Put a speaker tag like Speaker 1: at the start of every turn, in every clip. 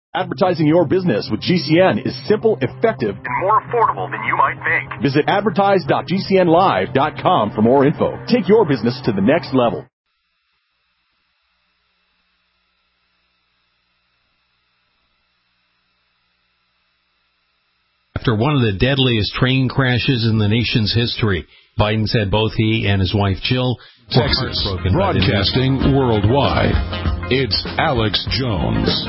Speaker 1: Advertising your business with GCN is simple, effective, and more affordable than you might think. Visit advertise.gcnlive.com for more info. Take your business to the next level.
Speaker 2: After one of the deadliest train crashes in the nation's history, Biden said both he and his wife Jill were heartbroken.
Speaker 3: Broadcasting worldwide, it's Alex Jones.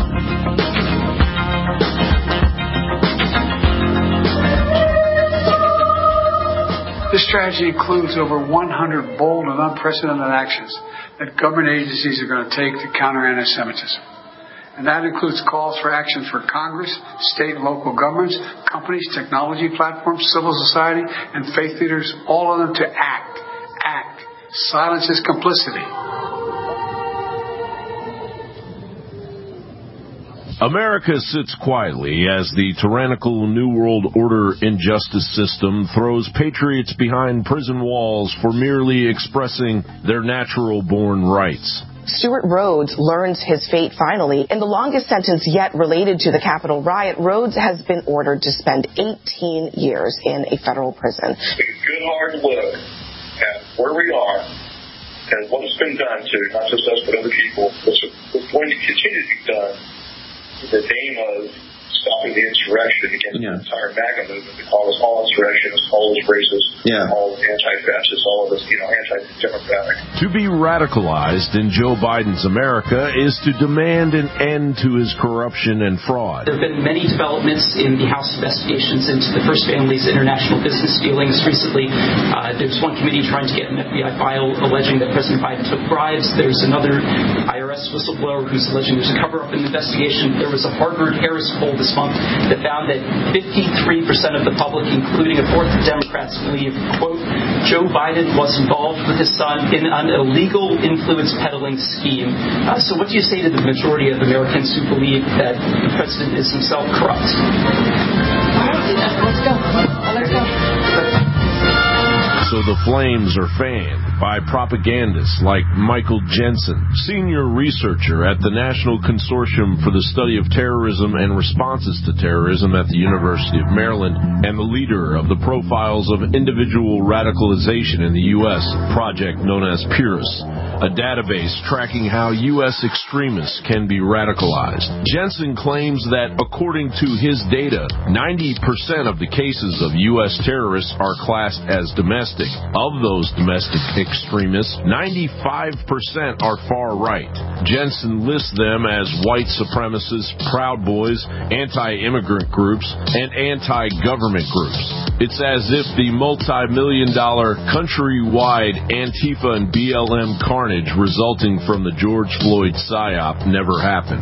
Speaker 4: This strategy includes over 100 bold and unprecedented actions that government agencies are going to take to counter anti-Semitism. And that includes calls for action for Congress, state and local governments, companies, technology platforms, civil society, and faith leaders, all of them to act. Silence is complicity.
Speaker 5: America sits quietly as the tyrannical New World Order injustice system throws patriots behind prison walls for merely expressing their natural-born rights.
Speaker 6: Stuart Rhodes learns his fate finally. In the longest sentence yet related to the Capitol riot, Rhodes has been ordered to spend 18 years in a federal prison.
Speaker 7: Take a good hard look at where we are and what has been done to not just us but other people. What's going to continue to be done with the aim of stopping the insurrection against the entire MAGA movement to call us all insurrectionists, all us racist, all anti-fascists, all of us, anti-democratic.
Speaker 5: To be radicalized in Joe Biden's America is to demand an end to his corruption and fraud.
Speaker 8: There have been many developments in the House investigations into the First Family's international business dealings recently. There's one committee trying to get an FBI file alleging that President Biden took bribes. There's another IRS whistleblower who's alleging there's a cover-up in the investigation. There was a Harvard-Harris poll this month that found that 53% of the public, including a fourth of Democrats, believe, quote, Joe Biden was involved with his son in an illegal influence peddling scheme. So what do you say to the majority of Americans who believe that the president is himself corrupt?
Speaker 6: Let's go.
Speaker 5: So the flames are fanned by propagandists like Michael Jensen, senior researcher at the National Consortium for the Study of Terrorism and Responses to Terrorism at the University of Maryland, and the leader of the Profiles of Individual Radicalization in the U.S. project known as PURIS, a database tracking how U.S. extremists can be radicalized. Jensen claims that, according to his data, 90% of the cases of U.S. terrorists are classed as domestic. Of those domestic extremists, 95% are far right. Jensen lists them as white supremacists, Proud Boys, anti-immigrant groups, and anti-government groups. It's as if the multi-million-dollar countrywide Antifa and BLM carnage resulting from the George Floyd psyop never happened.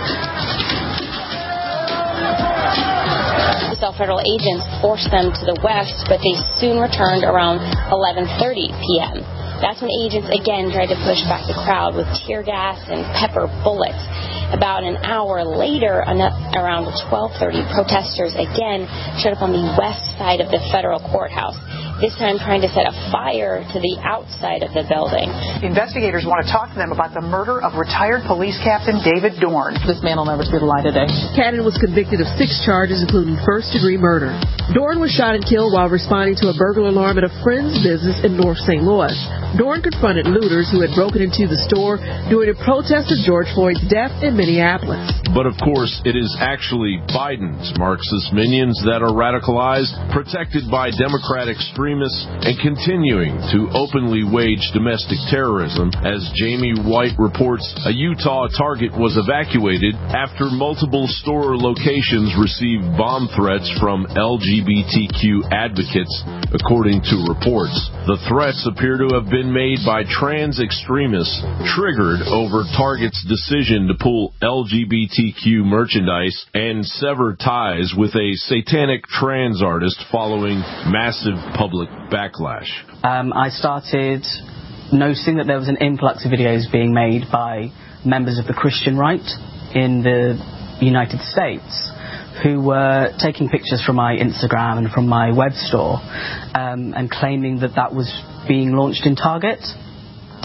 Speaker 9: Federal agents forced them to the west, but they soon returned around 11:30 p.m. That's when agents again tried to push back the crowd with tear gas and pepper bullets. About an hour later, around 12:30, protesters again showed up on the west side of the federal courthouse, this time trying to set a fire to the outside of the building.
Speaker 10: Investigators want to talk to them about the murder of retired police captain David Dorn.
Speaker 11: This man will never see the light of day.
Speaker 12: Cannon was convicted of 6 charges, including first-degree murder. Dorn was shot and killed while responding to a burglar alarm at a friend's business in North St. Louis. Dorn confronted looters who had broken into the store during a protest of George Floyd's death in Minneapolis.
Speaker 5: But of course, it is actually Biden's Marxist minions that are radicalized, protected by Democrat extremists, and continuing to openly wage domestic terrorism. As Jamie White reports, a Utah Target was evacuated after multiple store locations received bomb threats from LGBTQ advocates, according to reports. The threats appear to have been made by trans extremists, triggered over Target's decision to pull LGBTQ merchandise and sever ties with a satanic trans artist following massive public backlash.
Speaker 11: I started noticing that there was an influx of videos being made by members of the Christian right in the United States who were taking pictures from my Instagram and from my web store and claiming that that was being launched in Target.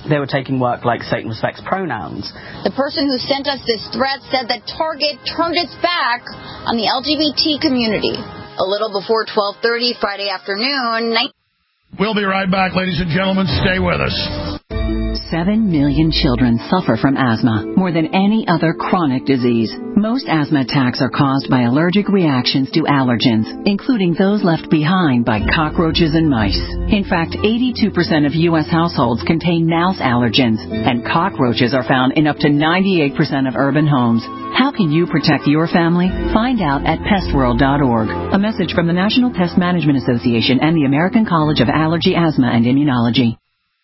Speaker 11: they were taking work like Satan respects pronouns.
Speaker 13: The person who sent us this threat said that Target turned its back on the LGBT community. A little before 12:30 Friday afternoon.
Speaker 14: We'll be right back, ladies and gentlemen. Stay with us.
Speaker 15: 7 million children suffer from asthma, more than any other chronic disease. Most asthma attacks are caused by allergic reactions to allergens, including those left behind by cockroaches and mice. In fact, 82% of U.S. households contain mouse allergens, and cockroaches are found in up to 98% of urban homes. How can you protect your family? Find out at pestworld.org. A message from the National Pest Management Association and the American College of Allergy, Asthma, and Immunology.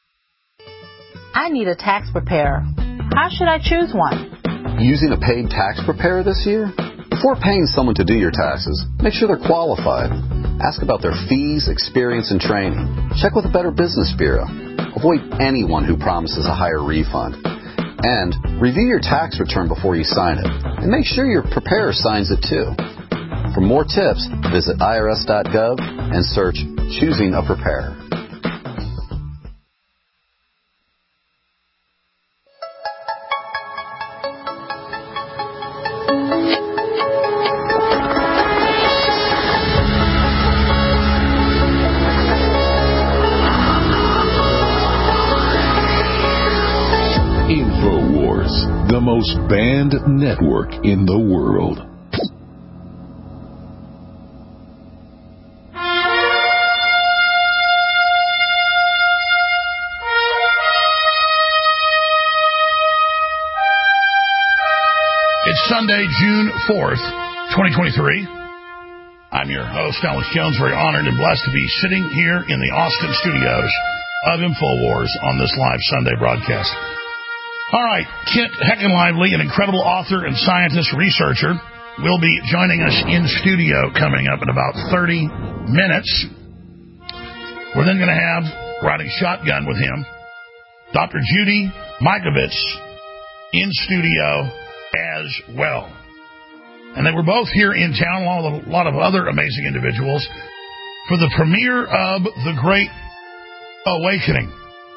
Speaker 10: I need a tax preparer. How should I choose one?
Speaker 16: Using a paid tax preparer this year? Before paying someone to do your taxes, make sure they're qualified. Ask about their fees, experience, and training. Check with the Better Business Bureau. Avoid anyone who promises a higher refund. And review your tax return before you sign it. And make sure your preparer signs it too. For more tips, visit irs.gov and search Choosing a Preparer.
Speaker 3: The most banned network in the world.
Speaker 14: It's Sunday, June 4th, 2023. I'm your host, Alex Jones, very honored and blessed to be sitting here in the Austin studios of InfoWars on this live Sunday broadcast. All right, Kent Heckenlively, an incredible author and scientist researcher, will be joining us in studio coming up in about 30 minutes. We're then going to have, riding shotgun with him, Dr. Judy Mikovits in studio as well. And they were both here in town, along with a lot of other amazing individuals, for the premiere of The Great Awakening,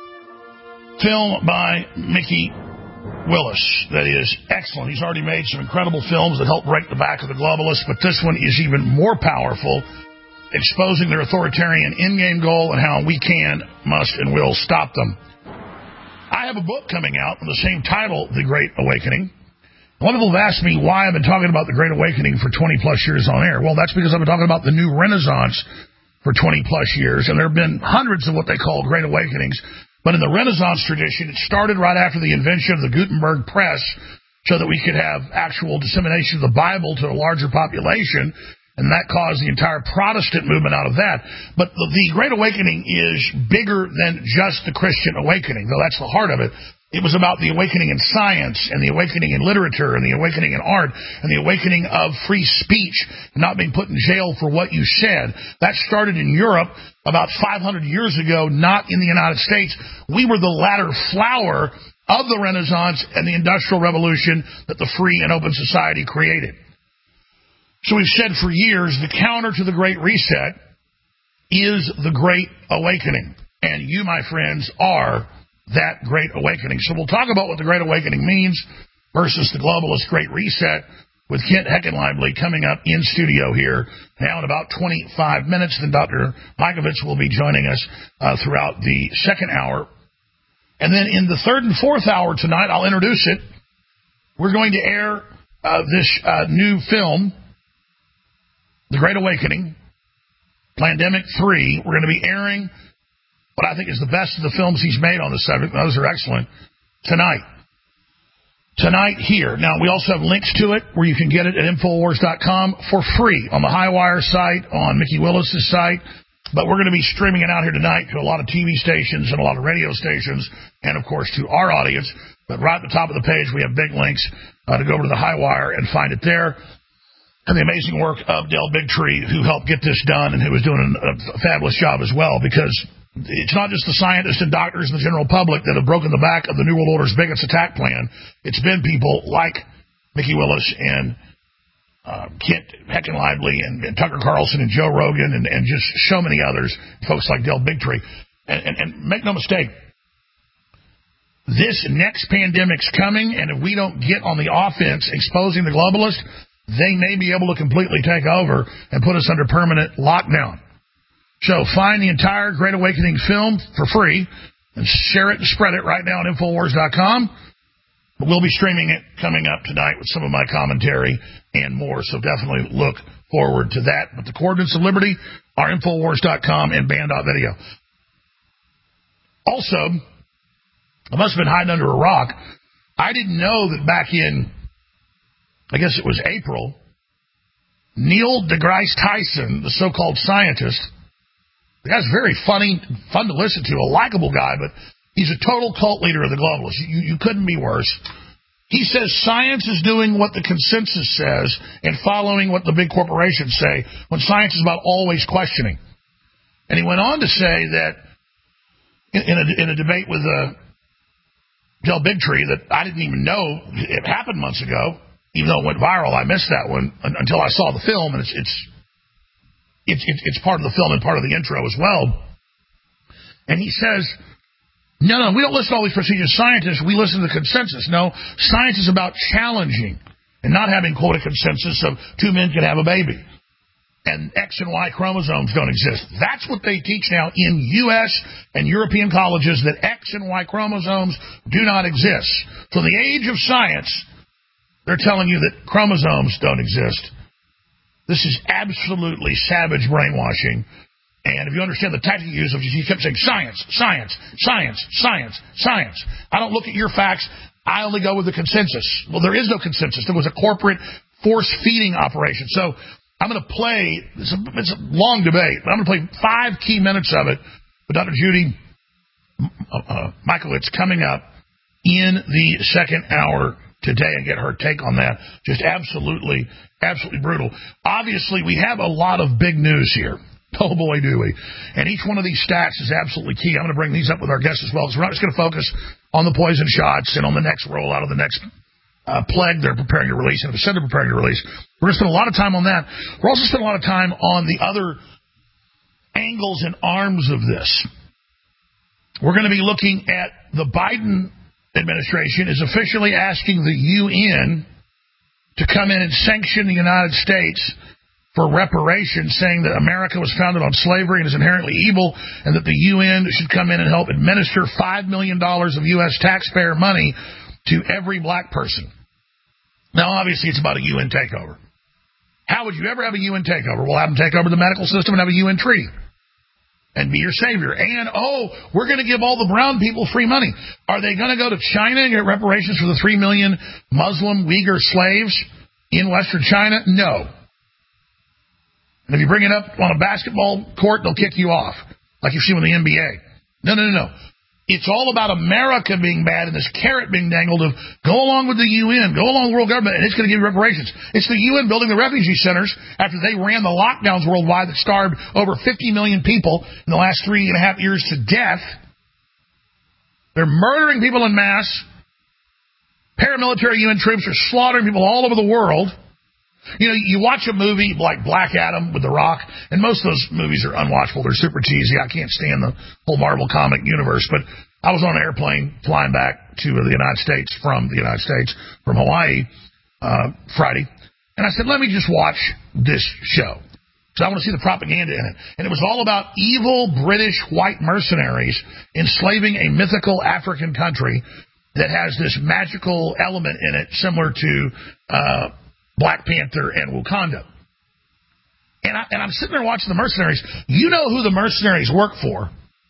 Speaker 14: film by Mickey Willis. That is excellent. He's already made some incredible films that help break the back of the globalists, but this one is even more powerful, exposing their authoritarian endgame goal and how we can, must, and will stop them. I have a book coming out with the same title, The Great Awakening. A lot of people have asked me why I've been talking about The Great Awakening for 20-plus years on air. Well, that's because I've been talking about the new Renaissance for 20-plus years, and there have been hundreds of what they call Great Awakenings. But in the Renaissance tradition, it started right after the invention of the Gutenberg press so that we could have actual dissemination of the Bible to a larger population, and that caused the entire Protestant movement out of that. But the Great Awakening is bigger than just the Christian awakening, though that's the heart of it. It was about the awakening in science and the awakening in literature and the awakening in art and the awakening of free speech, not being put in jail for what you said. That started in Europe about 500 years ago, not in the United States. We were the latter flower of the Renaissance and the Industrial Revolution that the free and open society created. So we've said for years, the counter to the Great Reset is the Great Awakening. And you, my friends, are that Great Awakening. So we'll talk about what the Great Awakening means versus the globalist Great Reset with Kent Heckenlively coming up in studio here now in about 25 minutes. Then Dr. Mikovits will be joining us throughout the second hour. And then in the third and fourth hour tonight, I'll introduce it. We're going to air this new film, The Great Awakening, Plandemic 3. We're going to be airing what I think is the best of the films he's made on the subject. Those are excellent. Tonight here. Now, we also have links to it where you can get it at Infowars.com for free on the Highwire site, on Mickey Willis's site. But we're going to be streaming it out here tonight to a lot of TV stations and a lot of radio stations and, of course, to our audience. But right at the top of the page, we have big links to go over to the Highwire and find it there. And the amazing work of Del Bigtree, who helped get this done and who is doing a fabulous job as well, because it's not just the scientists and doctors and the general public that have broken the back of the New World Order's bigots attack plan. It's been people like Mickey Willis and Kent Heckenlively and Tucker Carlson and Joe Rogan and just so many others, folks like Del Bigtree. And make no mistake, this next pandemic's coming, and if we don't get on the offense exposing the globalists, they may be able to completely take over and put us under permanent lockdown. So find the entire Great Awakening film for free and share it and spread it right now on Infowars.com. We'll be streaming it coming up tonight with some of my commentary and more, so definitely look forward to that. But the Coordinates of Liberty are Infowars.com and Band.video. Also, I must have been hiding under a rock. I didn't know that back in, I guess it was April, Neil deGrasse Tyson, the so-called scientist, the guy's very funny, fun to listen to, a likable guy, but he's a total cult leader of the globalists. You couldn't be worse. He says science is doing what the consensus says and following what the big corporations say when science is about always questioning. And he went on to say that in a debate with Del Bigtree that I didn't even know it happened months ago, even though it went viral. I missed that one until I saw the film, and it's part of the film and part of the intro as well. And he says, no, we don't listen to all these prestigious scientists. We listen to the consensus. No, science is about challenging and not having, quote, a consensus of two men can have a baby. And X and Y chromosomes don't exist. That's what they teach now in U.S. and European colleges, that X and Y chromosomes do not exist. From the age of science, they're telling you that chromosomes don't exist. This is absolutely savage brainwashing. And if you understand the tactic you use, he kept saying science, science, science, science, science. I don't look at your facts. I only go with the consensus. Well, there is no consensus. There was a corporate force-feeding operation. So I'm going to play, it's a long debate, but I'm going to play 5 key minutes of it with Dr. Judy Mikovits coming up in the second hour today and get her take on that. Just absolutely brutal. Obviously, we have a lot of big news here. Oh, boy, do we. And each one of these stats is absolutely key. I'm going to bring these up with our guests as well, because we're not just going to focus on the poison shots and on the next rollout of the next plague they're preparing to release, and if they're preparing to release. We're going to spend a lot of time on that. We're also spending a lot of time on the other angles and arms of this. We're going to be looking at the Biden administration is officially asking the UN to come in and sanction the United States for reparations, saying that America was founded on slavery and is inherently evil, and that the UN should come in and help administer $5 million of U.S. taxpayer money to every black person. Now, obviously, it's about a UN takeover. How would you ever have a UN takeover? We'll have them take over the medical system and have a UN treaty and be your savior. And, we're going to give all the brown people free money. Are they going to go to China and get reparations for the 3 million Muslim Uyghur slaves in Western China? No. And if you bring it up on a basketball court, they'll kick you off, like you see with the NBA. No. It's all about America being bad and this carrot being dangled of go along with the UN, go along with the world government, and it's going to give you reparations. It's the UN building the refugee centers after they ran the lockdowns worldwide that starved over 50 million people in the last 3.5 years to death. They're murdering people in mass. Paramilitary UN troops are slaughtering people all over the world. You know, you watch a movie like Black Adam with The Rock, and most of those movies are unwatchable. They're super cheesy. I can't stand the whole Marvel comic universe. But I was on an airplane flying back to the United States, from Hawaii, Friday. And I said, let me just watch this show, because I want to see the propaganda in it. And it was all about evil British white mercenaries enslaving a mythical African country that has this magical element in it, similar to Black Panther and Wakanda. And I'm sitting there watching the mercenaries. You know who the mercenaries work for.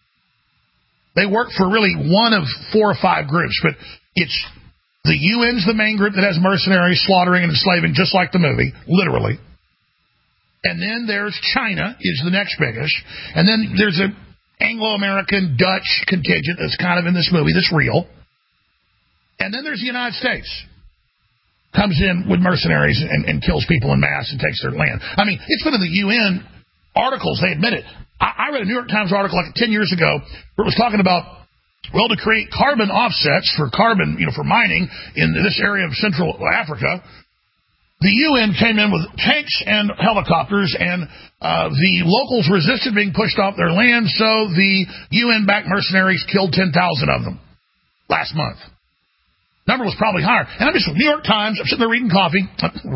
Speaker 14: They work for really one of 4 or 5 groups, but it's the UN's the main group that has mercenaries slaughtering and enslaving, just like the movie, literally. And then there's China is the next biggest. And then there's an Anglo-American Dutch contingent that's kind of in this movie that's real. And then there's the United States. Comes in with mercenaries and kills people in mass and takes their land. I mean, it's been in the UN articles. They admit it. I read a New York Times article like 10 years ago where it was talking about, well, to create carbon offsets for carbon, for mining in this area of Central Africa, the UN came in with tanks and helicopters, and the locals resisted being pushed off their land, so the UN-backed mercenaries killed 10,000 of them. last month. Number was probably higher. And I'm just New York Times. I'm sitting there drinking coffee,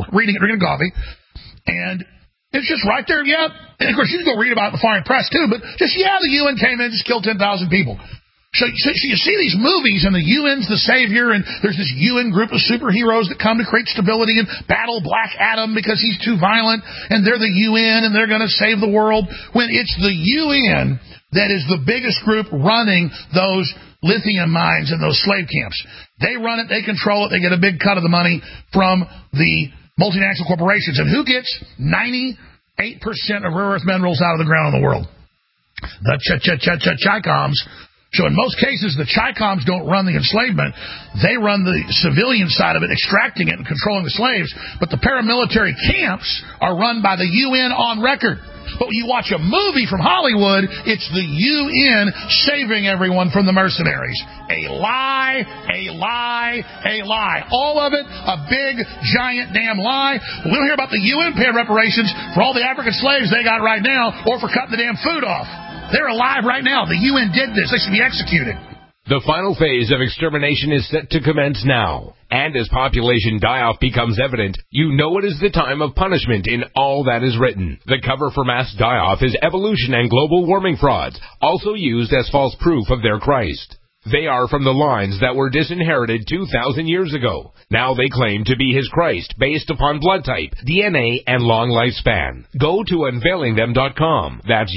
Speaker 14: and it's just right there. Yeah, and of course you can go read about it in the foreign press too. But just the UN came in and just killed 10,000 people. So you see these movies, and the UN's the savior, and there's this UN group of superheroes that come to create stability and battle Black Adam because he's too violent, and they're the UN and they're going to save the world. When it's the UN that is the biggest group running those lithium mines and those slave camps. They run it, they control it, they get a big cut of the money from the multinational corporations. And who gets 98% of rare earth minerals out of the ground in the world? The Chicoms. So in most cases, the Chicoms don't run the enslavement. They run the civilian side of it, extracting it and controlling the slaves. But the paramilitary camps are run by the UN on record. But when you watch a movie from Hollywood, it's the UN saving everyone from the mercenaries. A lie, a lie, a lie. All of it a big, giant, damn lie. We don't hear about the UN paying reparations for all the African slaves they got right now or for cutting the damn food off. They're alive right now. The UN did this. They should be executed.
Speaker 17: The final phase of extermination is set to commence now. And as population die-off becomes evident, you know it is the time of punishment in all that is written. The cover for mass die-off is evolution and global warming frauds, also used as false proof of their Christ. They are from the lines that were disinherited 2,000 years ago. Now they claim to be his Christ, based upon blood type, DNA, and long lifespan. Go to unveilingthem.com. That's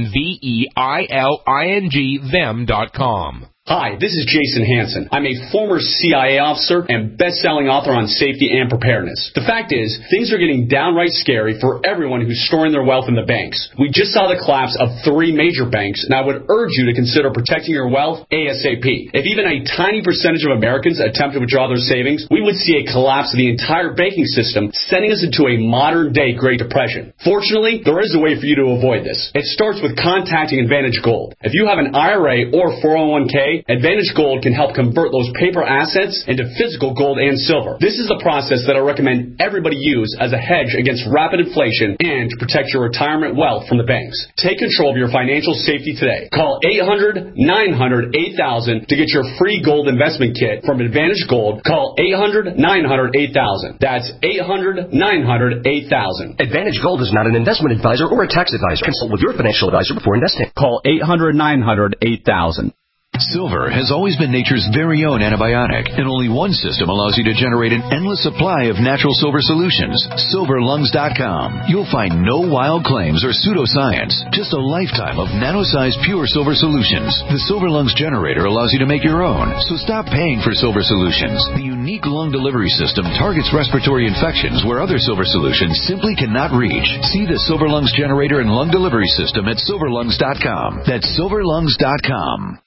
Speaker 17: UNVEILING them.com.
Speaker 18: Hi, this is Jason Hansen. I'm a former CIA officer and best-selling author on safety and preparedness. The fact is, things are getting downright scary for everyone who's storing their wealth in the banks. We just saw the collapse of 3 major banks, and I would urge you to consider protecting your wealth ASAP. If even a tiny percentage of Americans attempt to withdraw their savings, we would see a collapse of the entire banking system, sending us into a modern-day Great Depression. Fortunately, there is a way for you to avoid this. It starts with contacting Advantage Gold. If you have an IRA or 401k, Advantage Gold can help convert those paper assets into physical gold and silver. This is the process that I recommend everybody use as a hedge against rapid inflation and to protect your retirement wealth from the banks. Take control of your financial safety today. Call 800-900-8000 to get your free gold investment kit from Advantage Gold. Call 800-900-8000. That's 800-900-8000.
Speaker 19: Advantage Gold is not an investment advisor or a tax advisor. Consult with your financial advisor before investing.
Speaker 18: Call 800-900-8000.
Speaker 20: Silver has always been nature's very own antibiotic, and only one system allows you to generate an endless supply of natural silver solutions. SilverLungs.com. You'll find no wild claims or pseudoscience, just a lifetime of nano-sized pure silver solutions. The Silver Lungs generator allows you to make your own, so stop paying for silver solutions. The unique lung delivery system targets respiratory infections where other silver solutions simply cannot reach. See the Silver Lungs generator and lung delivery system at SilverLungs.com. That's SilverLungs.com.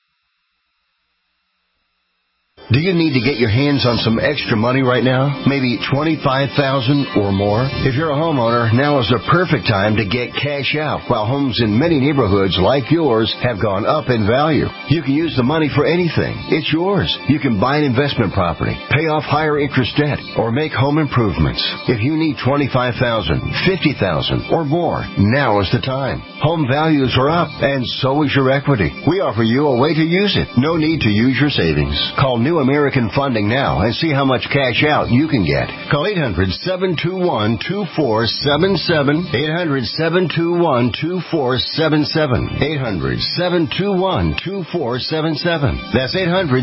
Speaker 21: Do you need to get your hands on some extra money right now? Maybe $25,000 or more? If you're a homeowner, now is the perfect time to get cash out while homes in many neighborhoods like yours have gone up in value. You can use the money for anything. It's yours. You can buy an investment property, pay off higher interest debt, or make home improvements. If you need $25,000, $50,000 or more, now is the time. Home values are up, and so is your equity. We offer you a way to use it. No need to use your savings. Call New American Funding now and see how much cash out you can get. Call 800-721-2477. 800-721-2477. 800-721-2477. That's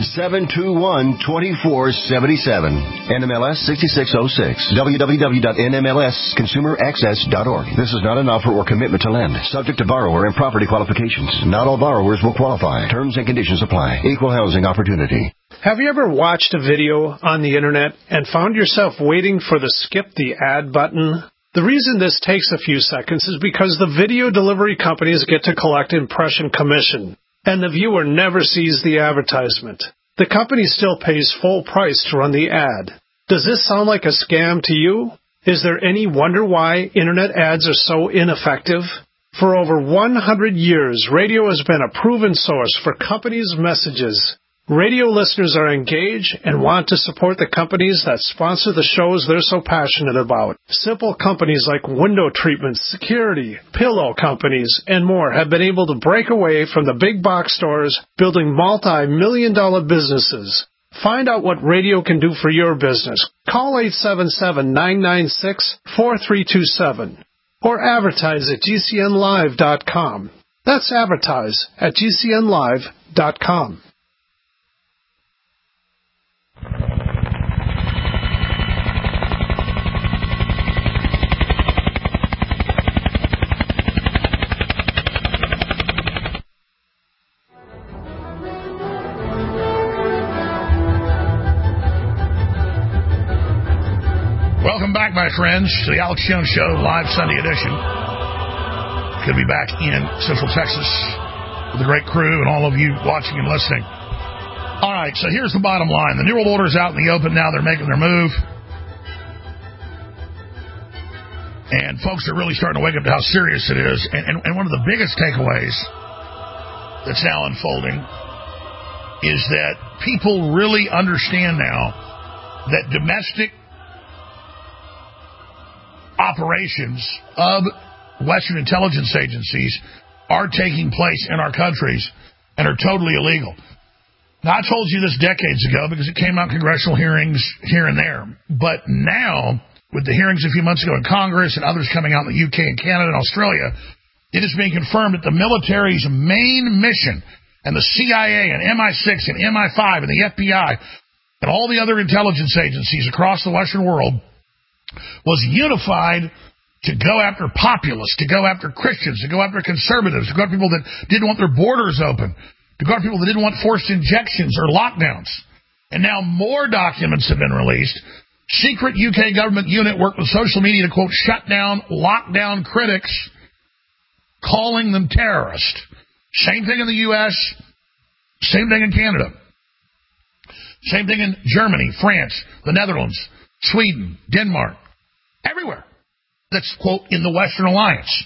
Speaker 21: 800-721-2477. NMLS 6606. www.nmlsconsumeraccess.org. This is not an offer or commitment to lend. Subject to borrower and property qualifications. Not all borrowers will qualify. Terms and conditions apply. Equal housing opportunity.
Speaker 22: Have you ever watched a video on the internet and found yourself waiting for the skip the ad button? The reason this takes a few seconds is because the video delivery companies get to collect impression commission, and the viewer never sees the advertisement. The company still pays full price to run the ad. Does this sound like a scam to you? Is there any wonder why internet ads are so ineffective? For over 100 years, radio has been a proven source for companies' messages. Radio listeners are engaged and want to support the companies that sponsor the shows they're so passionate about. Simple companies like window treatments, security, pillow companies, and more have been able to break away from the big box stores, building multi-million-dollar businesses. Find out what radio can do for your business. Call 877-996-4327 or advertise at GCNlive.com. That's advertise at GCNlive.com.
Speaker 14: Welcome back, my friends, to the Alex Jones Show, live Sunday edition. Good to be back in Central Texas with the great crew and all of you watching and listening. All right, so here's the bottom line. The New World Order's out in the open now. They're making their move. And folks are really starting to wake up to how serious it is. And one of the biggest takeaways that's now unfolding is that people really understand now that domestic operations of Western intelligence agencies are taking place in our countries and are totally illegal. Now, I told you this decades ago because it came out in congressional hearings here and there. But now, with the hearings a few months ago in Congress and others coming out in the UK and Canada and Australia, it is being confirmed that the military's main mission and the CIA and MI6 and MI5 and the FBI and all the other intelligence agencies across the Western world was unified to go after populists, to go after Christians, to go after conservatives, to go after people that didn't want their borders open, to go after people that didn't want forced injections or lockdowns. And now more documents have been released. Secret UK government unit worked with social media to, quote, shut down lockdown critics, calling them terrorists. Same thing in the U.S., same thing in Canada. Same thing in Germany, France, the Netherlands, Sweden, Denmark, everywhere. That's, quote, in the Western Alliance.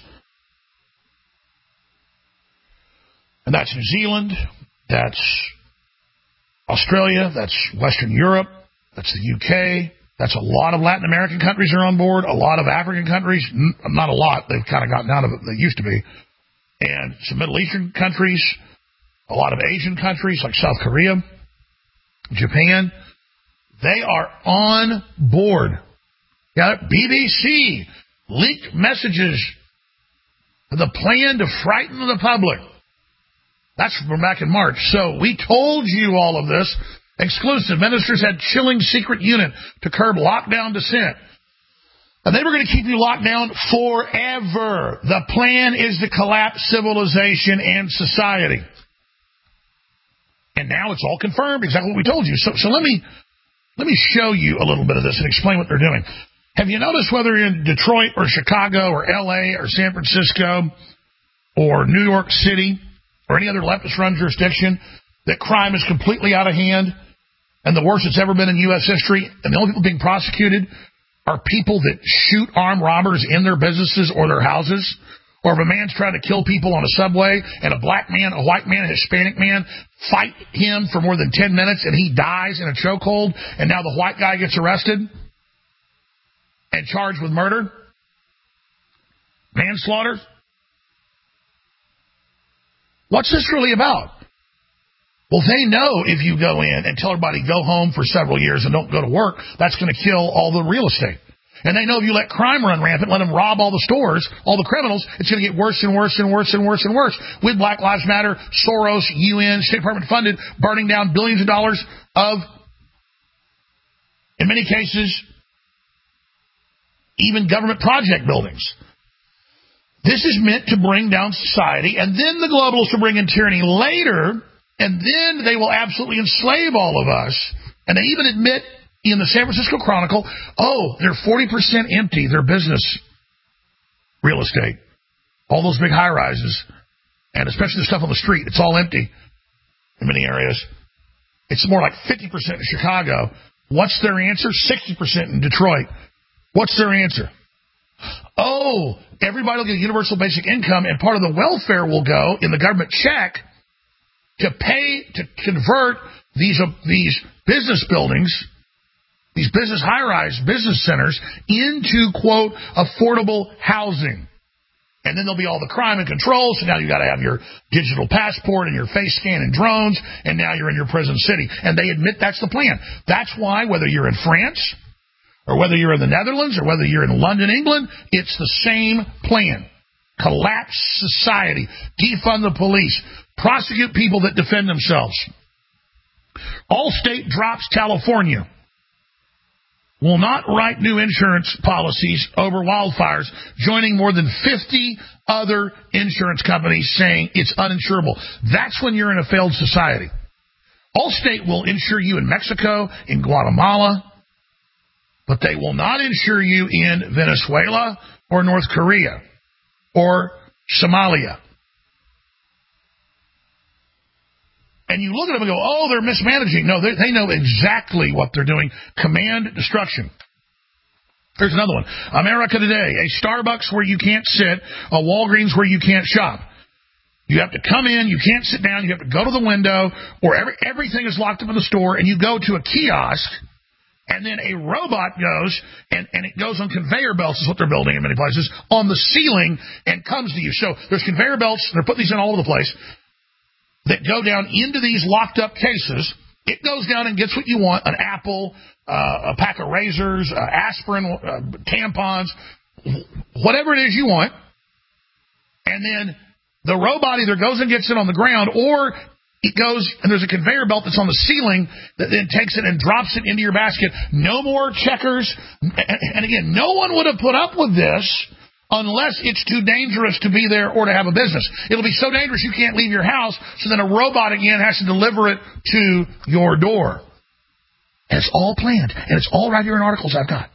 Speaker 14: And that's New Zealand, that's Australia, that's Western Europe, that's the UK, that's a lot of Latin American countries are on board, a lot of African countries, not a lot, they've kind of gotten out of it, they used to be, and some Middle Eastern countries, a lot of Asian countries like South Korea, Japan. They are on board. Yeah, BBC leaked messages of the plan to frighten the public. That's from back in March. So we told you all of this. Exclusive. Ministers had chilling secret unit to curb lockdown dissent. And they were going to keep you locked down forever. The plan is to collapse civilization and society. And now it's all confirmed, exactly what we told you. So let me show you a little bit of this and explain what they're doing. Have you noticed whether you're in Detroit or Chicago or L.A. or San Francisco or New York City or any other leftist-run jurisdiction that crime is completely out of hand and the worst it's ever been in U.S. history, and the only people being prosecuted are people that shoot armed robbers in their businesses or their houses? Or if a man's trying to kill people on a subway and a black man, a white man, a Hispanic man fight him for more than 10 minutes and he dies in a chokehold, and now the white guy gets arrested and charged with murder, manslaughter. What's this really about? Well, they know if you go in and tell everybody go home for several years and don't go to work, that's going to kill all the real estate. And they know if you let crime run rampant, let them rob all the stores, all the criminals, it's going to get worse and worse and worse and worse and worse. With Black Lives Matter, Soros, UN, State Department funded, burning down billions of dollars of, in many cases, even government project buildings. This is meant to bring down society, and then the globalists will bring in tyranny later, and then they will absolutely enslave all of us. And they even admit in the San Francisco Chronicle, they're 40% empty, their business real estate. All those big high-rises, and especially the stuff on the street, it's all empty in many areas. It's more like 50% in Chicago. What's their answer? 60% in Detroit. What's their answer? Everybody will get a universal basic income, and part of the welfare will go in the government check to pay to convert these business buildings, these business high-rise business centers into, quote, affordable housing. And then there'll be all the crime and control, so now you got to have your digital passport and your face scan and drones, and now you're in your prison city. And they admit that's the plan. That's why, whether you're in France, or whether you're in the Netherlands, or whether you're in London, England, it's the same plan. Collapse society, defund the police, prosecute people that defend themselves. Allstate drops California. Will not write new insurance policies over wildfires, joining more than 50 other insurance companies saying it's uninsurable. That's when you're in a failed society. Allstate will insure you in Mexico, in Guatemala, but they will not insure you in Venezuela or North Korea or Somalia. And you look at them and go, oh, they're mismanaging. No, they know exactly what they're doing. Command destruction. Here's another one. America Today, a Starbucks where you can't sit, a Walgreens where you can't shop. You have to come in, you can't sit down, you have to go to the window, or everything is locked up in the store, and you go to a kiosk, and then a robot goes, and it goes on conveyor belts, is what they're building in many places, on the ceiling, and comes to you. So there's conveyor belts, they're putting these in all over the place, that go down into these locked-up cases. It goes down and gets what you want, an apple, a pack of razors, aspirin, tampons, whatever it is you want. And then the robot either goes and gets it on the ground, or it goes, and there's a conveyor belt that's on the ceiling that then takes it and drops it into your basket. No more checkers. And again, no one would have put up with this unless it's too dangerous to be there or to have a business. It'll be so dangerous you can't leave your house, so then a robot again has to deliver it to your door. And it's all planned, and it's all right here in articles I've got.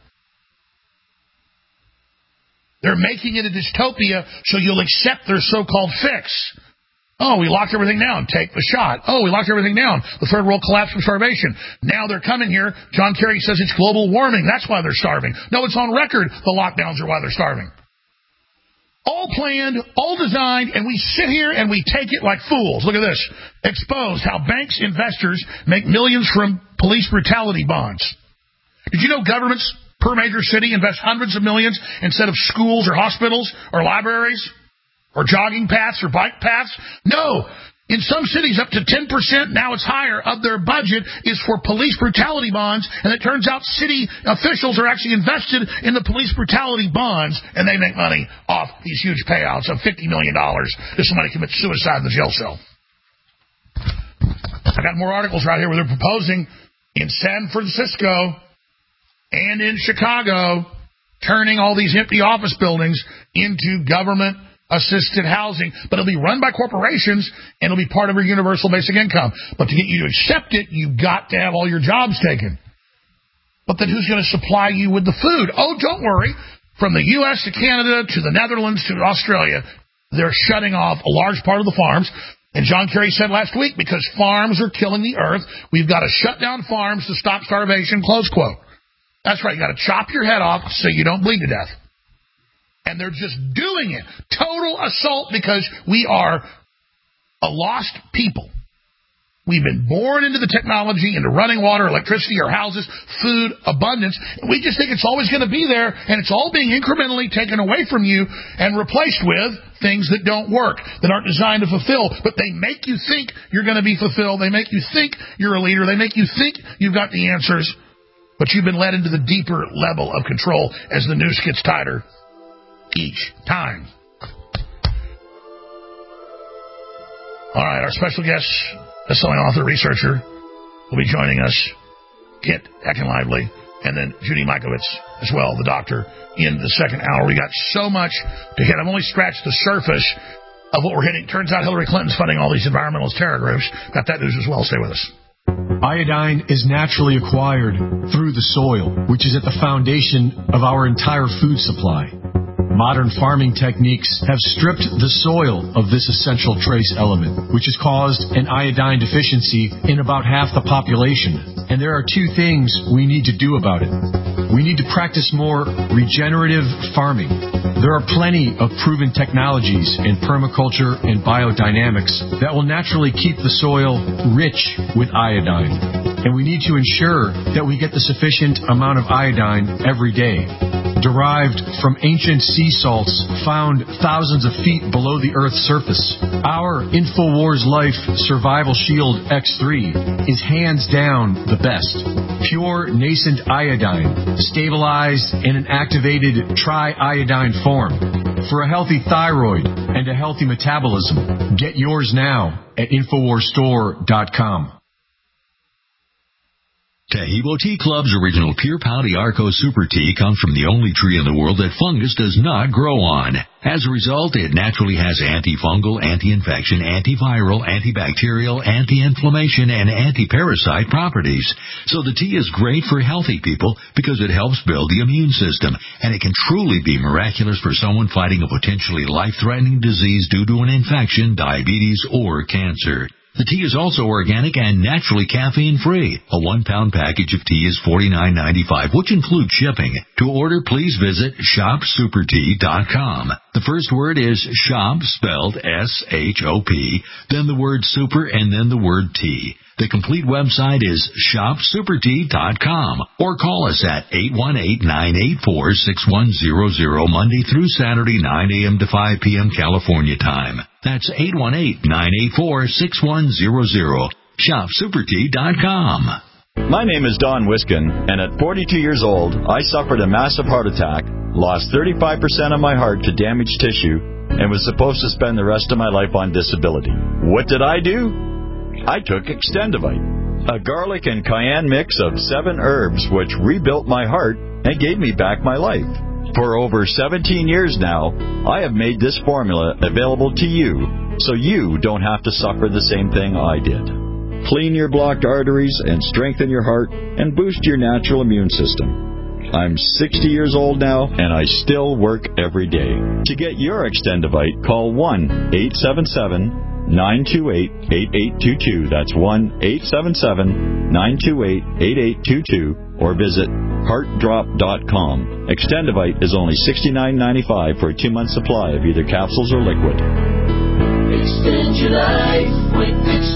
Speaker 14: They're making it a dystopia so you'll accept their so-called fix. Oh, we locked everything down. Take the shot. Oh, we locked everything down. The third world collapsed from starvation. Now they're coming here. John Kerry says it's global warming. That's why they're starving. No, it's on record the lockdowns are why they're starving. All planned, all designed, and we sit here and we take it like fools. Look at this. Exposed how banks' investors make millions from police brutality bonds. Did you know governments per major city invest hundreds of millions instead of schools or hospitals or libraries or jogging paths or bike paths? No. In some cities, up to 10%, now it's higher, of their budget is for police brutality bonds, and it turns out city officials are actually invested in the police brutality bonds, and they make money off these huge payouts of $50 million if somebody commits suicide in the jail cell. I got more articles right here where they're proposing in San Francisco and in Chicago turning all these empty office buildings into government-assisted housing, but it'll be run by corporations, and it'll be part of your universal basic income. But to get you to accept it, you've got to have all your jobs taken. But then who's going to supply you with the food? Oh, don't worry. From the U.S. to Canada to the Netherlands to Australia, they're shutting off a large part of the farms. And John Kerry said last week, because farms are killing the earth, we've got to shut down farms to stop starvation, close quote. That's right. You got to chop your head off so you don't bleed to death. And they're just doing it. Total assault, because we are a lost people. We've been born into the technology, into running water, electricity, our houses, food, abundance. We just think it's always going to be there, and it's all being incrementally taken away from you and replaced with things that don't work, that aren't designed to fulfill. But they make you think you're going to be fulfilled. They make you think you're a leader. They make you think you've got the answers. But you've been led into the deeper level of control as the noose gets tighter each time. All right, our special guest, best-selling author, researcher, will be joining us, Kent Heckenlively, and then Judy Mikovits as well, the doctor, in the second hour. We got so much to hit. I've only scratched the surface of what we're hitting. Turns out Hillary Clinton's funding all these environmentalist terror groups. Got that news as well. Stay with us.
Speaker 1: Iodine is naturally acquired through the soil, which is at the foundation of our entire food supply. Modern farming techniques have stripped the soil of this essential trace element, which has caused an iodine deficiency in about half the population. And there are two things we need to do about it. We need to practice more regenerative farming. There are plenty of proven technologies in permaculture and biodynamics that will naturally keep the soil rich with iodine. And we need to ensure that we get the sufficient amount of iodine every day. Derived from ancient sea salts found thousands of feet below the Earth's surface, our InfoWars Life Survival Shield X3 is hands down the best. Pure nascent iodine, stabilized in an activated triiodine form. For a healthy thyroid and a healthy metabolism, get yours now at InfoWarsStore.com.
Speaker 2: Taheebo Tea Club's original Pure Pouty Arco Super Tea comes from the only tree in the world that fungus does not grow on. As a result, it naturally has antifungal, anti-infection, antiviral, antibacterial, anti-inflammation, and anti-parasite properties. So the tea is great for healthy people because it helps build the immune system, and it can truly be miraculous for someone fighting a potentially life-threatening disease due to an infection, diabetes, or cancer. The tea is also organic and naturally caffeine-free. A 1-pound package of tea is $49.95, which includes shipping. To order, please visit shopsupertea.com. The first word is shop, spelled S-H-O-P, then the word super, and then the word tea. The complete website is shopsupertea.com, or call us at 818-984-6100, Monday through Saturday, 9 a.m. to 5 p.m. California time. That's 818-984-6100. shopsupertea.com.
Speaker 4: My name is Don Wiskin, and at 42 years old, I suffered a massive heart attack, lost 35% of my heart to damaged tissue, and was supposed to spend the rest of my life on disability. What did I do? I took Extendivite, a garlic and cayenne mix of 7 herbs which rebuilt my heart and gave me back my life. For over 17 years now, I have made this formula available to you so you don't have to suffer the same thing I did. Clean your blocked arteries and strengthen your heart and boost your natural immune system. I'm 60 years old now, and I still work every day. To get your Extendivite, call 1-877-928-8822. That's 1-877-928-8822. Or visit heartdrop.com. Extendivite is only $69.95 for a 2-month supply of either capsules or liquid.
Speaker 23: Extend your life with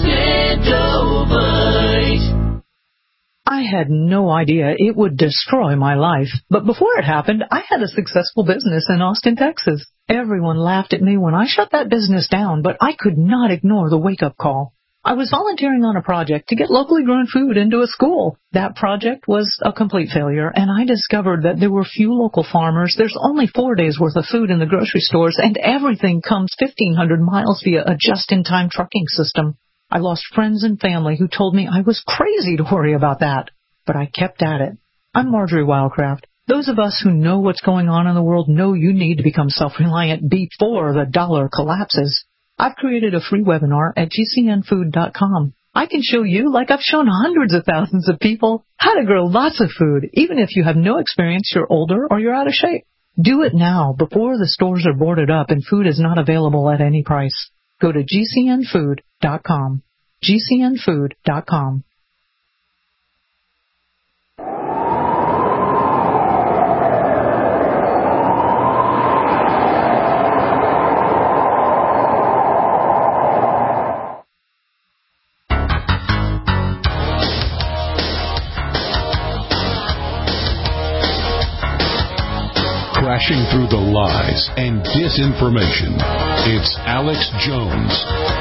Speaker 23: Extendovite.
Speaker 24: I had no idea it would destroy my life. But before it happened, I had a successful business in Austin, Texas. Everyone laughed at me when I shut that business down, but I could not ignore the wake-up call. I was volunteering on a project to get locally grown food into a school. That project was a complete failure, and I discovered that there were few local farmers. There's only 4 days' worth of food in the grocery stores, and everything comes 1,500 miles via a just-in-time trucking system. I lost friends and family who told me I was crazy to worry about that. But I kept at it. I'm Marjorie Wildcraft. Those of us who know what's going on in the world know you need to become self-reliant before the dollar collapses. I've created a free webinar at gcnfood.com. I can show you, like I've shown hundreds of thousands of people, how to grow lots of food, even if you have no experience, you're older, or you're out of shape. Do it now, before the stores are boarded up and food is not available at any price. Go to gcnfood.com. gcnfood.com.
Speaker 3: Crashing through the lies and disinformation. It's Alex Jones.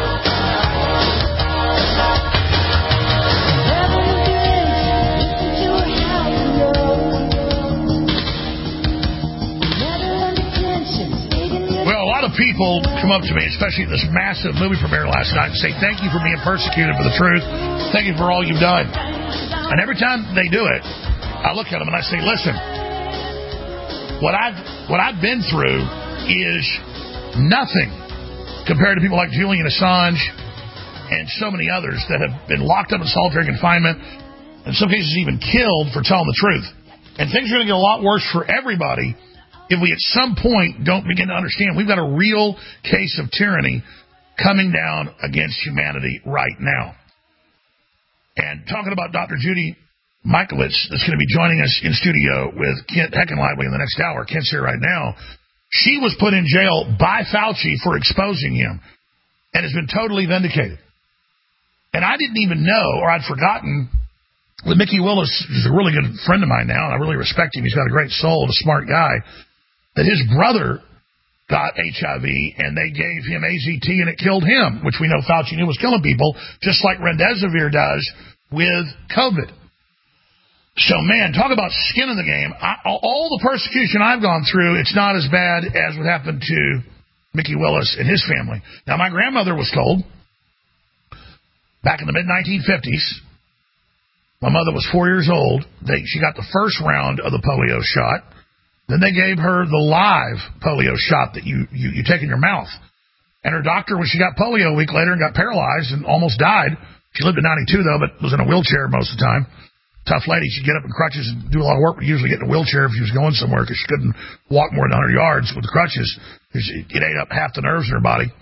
Speaker 14: Well, a lot of people come up to me, especially at this massive movie premiere last night, and say, thank you for being persecuted for the truth. Thank you for all you've done. And every time they do it, I look at them and I say, listen, what I've been through is nothing compared to people like Julian Assange and so many others that have been locked up in solitary confinement, in some cases even killed for telling the truth. And things are going to get a lot worse for everybody if we at some point don't begin to understand we've got a real case of tyranny coming down against humanity right now. And talking about Dr. Judy Michaelitz that's going to be joining us in studio with Kent Heckenlively in the next hour. Kent's here right now. She was put in jail by Fauci for exposing him and has been totally vindicated. And I didn't even know, or I'd forgotten, that Mickey Willis is a really good friend of mine now, and I really respect him. He's got a great soul and a smart guy. That his brother got HIV, and they gave him AZT, and it killed him, which we know Fauci knew was killing people, just like remdesivir does with COVID. So, man, talk about skin in the game. All the persecution I've gone through, it's not as bad as what happened to Mickey Willis and his family. Now, my grandmother was told, back in the mid-1950s, my mother was 4 years old, she got the first round of the polio shot. Then they gave her the live polio shot that you take in your mouth. And her doctor, when she got polio a week later and got paralyzed and almost died, she lived to 92, though, but was in a wheelchair most of the time. Tough lady. She'd get up in crutches and do a lot of work, but usually get in a wheelchair if she was going somewhere because she couldn't walk more than 100 yards with the crutches. It ate up half the nerves in her body.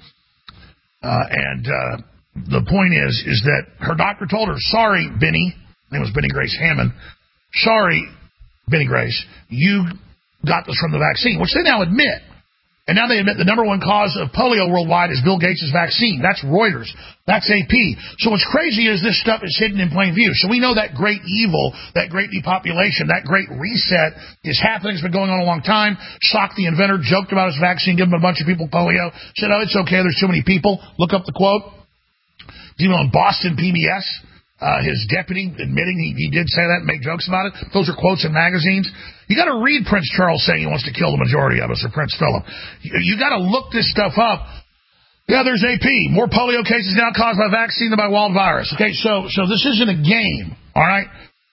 Speaker 14: The point is that her doctor told her, sorry, Benny. Her name was Benny Grace Hammond. Sorry, Benny Grace, you got this from the vaccine, which they now admit. And now they admit the number one cause of polio worldwide is Bill Gates' vaccine. That's Reuters. That's AP. So what's crazy is this stuff is hidden in plain view. So we know that great evil, that great depopulation, that great reset is happening. It's been going on a long time. Salk, the inventor, joked about his vaccine, giving a bunch of people polio. Said, oh, it's okay. There's too many people. Look up the quote. Even on Boston PBS, his deputy admitting he did say that and make jokes about it. Those are quotes in magazines. You got to read Prince Charles saying he wants to kill the majority of us, or Prince Philip. You got to look this stuff up. Yeah, there's AP. More polio cases now caused by vaccine than by wild virus. Okay, so this isn't a game, all right?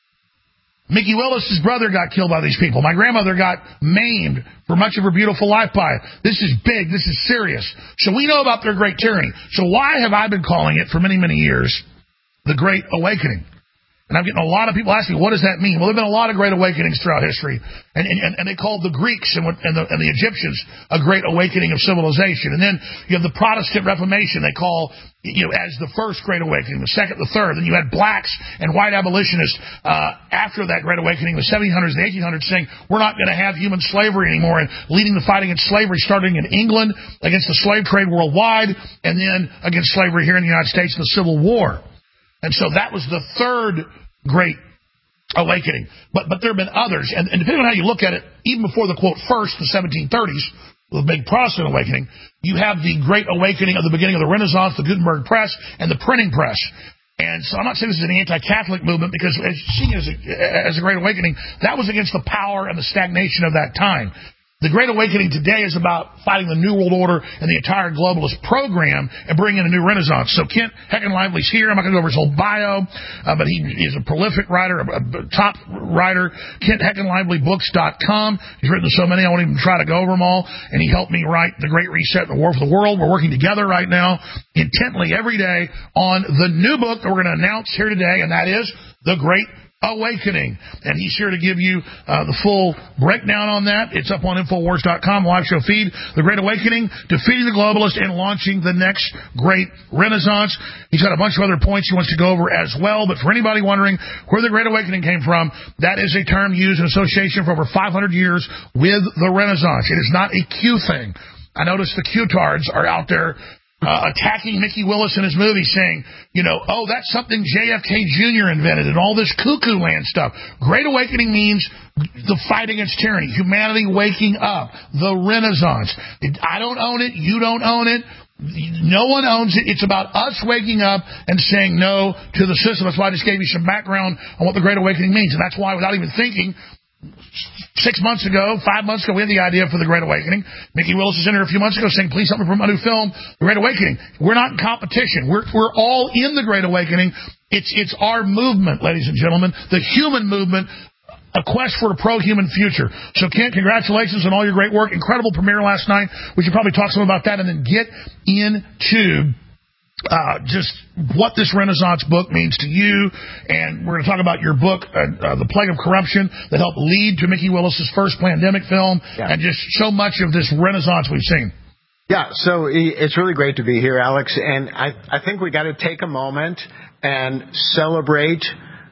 Speaker 14: Mickey Willis' brother got killed by these people. My grandmother got maimed for much of her beautiful life by it. This is big. This is serious. So we know about their great tyranny. So why have I been calling it for many, many years the Great Awakening? And I'm getting a lot of people asking me, what does that mean? Well, there have been a lot of great awakenings throughout history. And they called the Greeks and the Egyptians a great awakening of civilization. And then you have the Protestant Reformation they call, as the first great awakening, the second, the third. Then you had blacks and white abolitionists after that great awakening, the 1700s and 1800s, saying we're not going to have human slavery anymore, and leading the fight against slavery, starting in England against the slave trade worldwide, and then against slavery here in the United States in the Civil War. And so that was the third great awakening. But there have been others. And depending on how you look at it, even before the, quote, first, the 1730s, the big Protestant awakening, you have the great awakening of the beginning of the Renaissance, the Gutenberg press, and the printing press. And so I'm not saying this is an anti-Catholic movement, because seeing it as a great awakening, that was against the power and the stagnation of that time. The Great Awakening today is about fighting the New World Order and the entire globalist program and bringing in a new renaissance. So Kent Heckenlively's here. I'm not going to go over his whole bio, but he is a prolific writer, a top writer. KentHeckenlivelyBooks.com. He's written so many, I won't even try to go over them all. And he helped me write The Great Reset and The War for the World. We're working together right now intently every day on the new book that we're going to announce here today, and that is The Great Awakening. And he's here to give you the full breakdown on that. It's up on Infowars.com, live show feed. The Great Awakening, defeating the globalists and launching the next great renaissance. He's got a bunch of other points he wants to go over as well. But for anybody wondering where the Great Awakening came from, that is a term used in association for over 500 years with the Renaissance. It is not a Q thing. I notice the Q-tards are out there attacking Mickey Willis in his movie, saying, oh, that's something JFK Jr. invented and all this cuckoo land stuff. Great Awakening means the fight against tyranny, humanity waking up, the Renaissance. I don't own it. You don't own it. No one owns it. It's about us waking up and saying no to the system. That's why I just gave you some background on what the Great Awakening means. And that's why, without even thinking, 5 months ago, we had the idea for the Great Awakening. Mickey Willis was in here a few months ago saying, please help me promote my new film, The Great Awakening. We're not in competition. We're all in the Great Awakening. It's our movement, ladies and gentlemen, the human movement, a quest for a pro-human future. So, Kent, congratulations on all your great work. Incredible premiere last night. We should probably talk some about that and then get into just what this Renaissance book means to you. And we're going to talk about your book, The Plague of Corruption, that helped lead to Mickey Willis's first pandemic film, and just so much of this Renaissance we've seen.
Speaker 6: Yeah, so it's really great to be here, Alex. And I think we got to take a moment and celebrate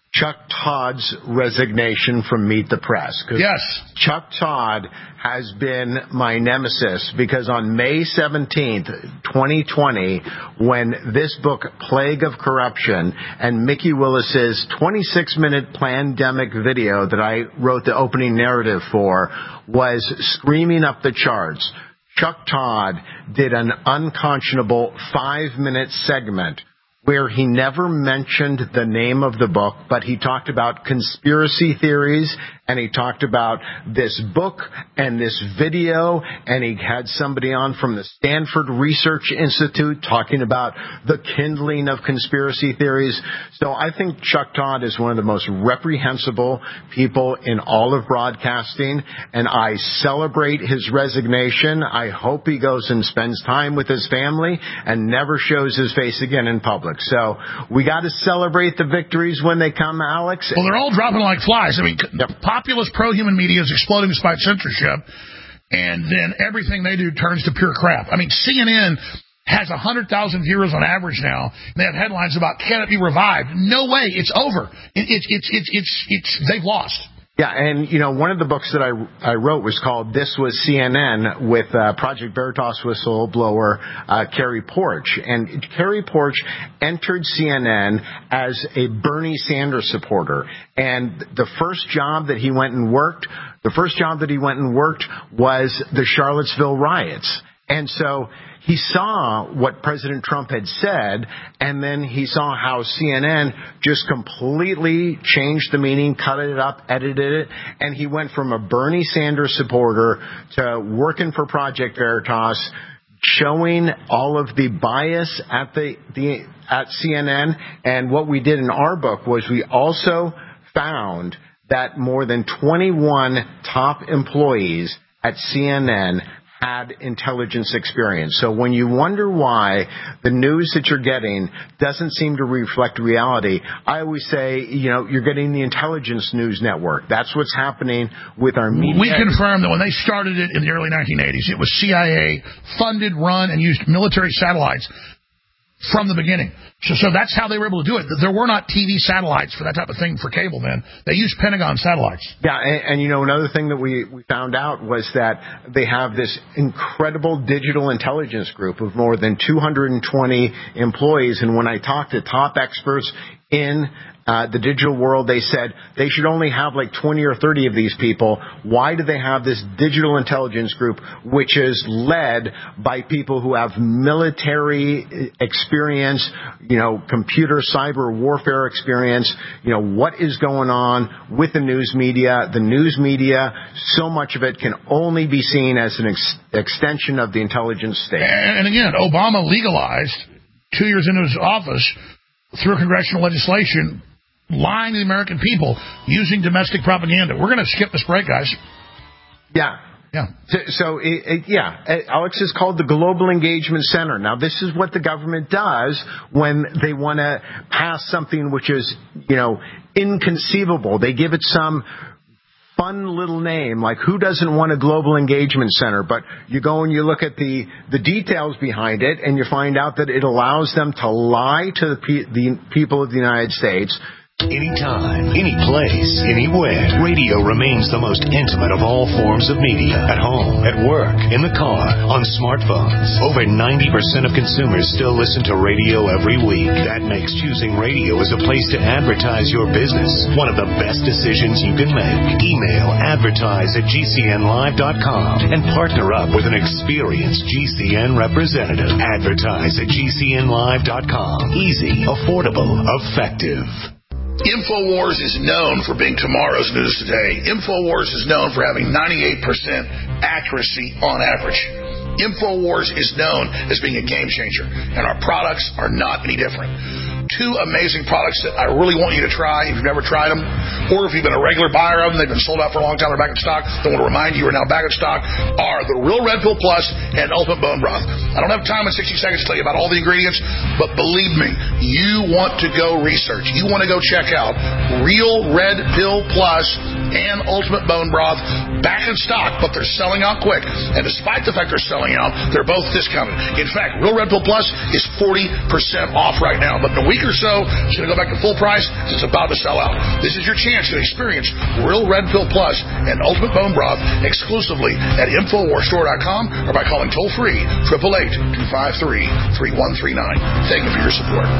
Speaker 6: Chuck Todd's resignation from Meet the Press.
Speaker 14: Yes.
Speaker 6: Chuck Todd has been my nemesis because on May 17th, 2020, when this book, Plague of Corruption, and Mickey Willis's 26-minute pandemic video that I wrote the opening narrative for was screaming up the charts, Chuck Todd did an unconscionable 5-minute segment where he never mentioned the name of the book, but he talked about conspiracy theories, and he talked about this book and this video, and he had somebody on from the Stanford Research Institute talking about the kindling of conspiracy theories. So I think Chuck Todd is one of the most reprehensible people in all of broadcasting, and I celebrate his resignation. I hope he goes and spends time with his family and never shows his face again in public. So we got to celebrate the victories when they come, Alex.
Speaker 14: Well, they're all dropping like flies. I mean, populist pro-human media is exploding despite censorship, and then everything they do turns to pure crap. I mean, CNN has 100,000 viewers on average now, and they have headlines about can it be revived? No way, it's over. It's they've lost.
Speaker 6: Yeah, and, you know, one of the books that I wrote was called This Was CNN with Project Veritas whistleblower Kerry Porch. And Kerry Porch entered CNN as a Bernie Sanders supporter. And the first job that he went and worked was the Charlottesville riots. And so he saw what President Trump had said, and then he saw how CNN just completely changed the meaning, cut it up, edited it, and he went from a Bernie Sanders supporter to working for Project Veritas, showing all of the bias at CNN. And what we did in our book was we also found that more than 21 top employees at CNN had intelligence experience. So when you wonder why the news that you're getting doesn't seem to reflect reality, I always say, you know, you're getting the intelligence news network. That's what's happening with our media.
Speaker 14: We confirmed that when they started it in the early 1980s, it was CIA funded, run, and used military satellites from the beginning. So that's how they were able to do it. There were not TV satellites for that type of thing for cable then. They used Pentagon satellites.
Speaker 6: Yeah, and you know, another thing that we found out was that they have this incredible digital intelligence group of more than 220 employees. And when I talked to top experts in the digital world, they said they should only have like 20 or 30 of these people. Why do they have this digital intelligence group, which is led by people who have military experience, you know, computer cyber warfare experience? You know, what is going on with the news media? The news media, so much of it can only be seen as an extension of the intelligence state.
Speaker 14: And again, Obama legalized 2 years into his office through congressional legislation, lying to the American people using domestic propaganda. We're going to skip this break, guys.
Speaker 6: Yeah. So Alex is called the Global Engagement Center. Now, this is what the government does when they want to pass something which is, you know, inconceivable. They give it some fun little name, like who doesn't want a global engagement center? But you go and you look at the details behind it, and you find out that it allows them to lie to the people of the United States.
Speaker 7: Anytime, any place, anywhere, radio remains the most intimate of all forms of media. At home, at work, in the car, on smartphones. Over 90% of consumers still listen to radio every week. That makes choosing radio as a place to advertise your business one of the best decisions you can make. Email advertise@gcnlive.com and partner up with an experienced GCN representative. Advertise at gcnlive.com. Easy, affordable, effective.
Speaker 14: InfoWars is known for being tomorrow's news today. InfoWars is known for having 98% accuracy on average. InfoWars is known as being a game changer, and our products are not any different. Two amazing products that I really want you to try if you've never tried them, or if you've been a regular buyer of them, they've been sold out for a long time, they're back in stock, I want to remind you are now back in stock, are the Real Red Pill Plus and Ultimate Bone Broth. I don't have time in 60 seconds to tell you about all the ingredients, but believe me, you want to go research. You want to go check out Real Red Pill Plus and Ultimate Bone Broth. back in stock, but they're selling out quick. And despite the fact they're selling out, they're both discounted. In fact, Real Red Pill Plus is 40% off right now. But in a week or so, it's going to go back to full price. It's about to sell out. This is your chance to experience Real Red Pill Plus and Ultimate Bone Broth exclusively at InfoWarsStore.com or by calling toll-free 888-253-3139. Thank you for your support.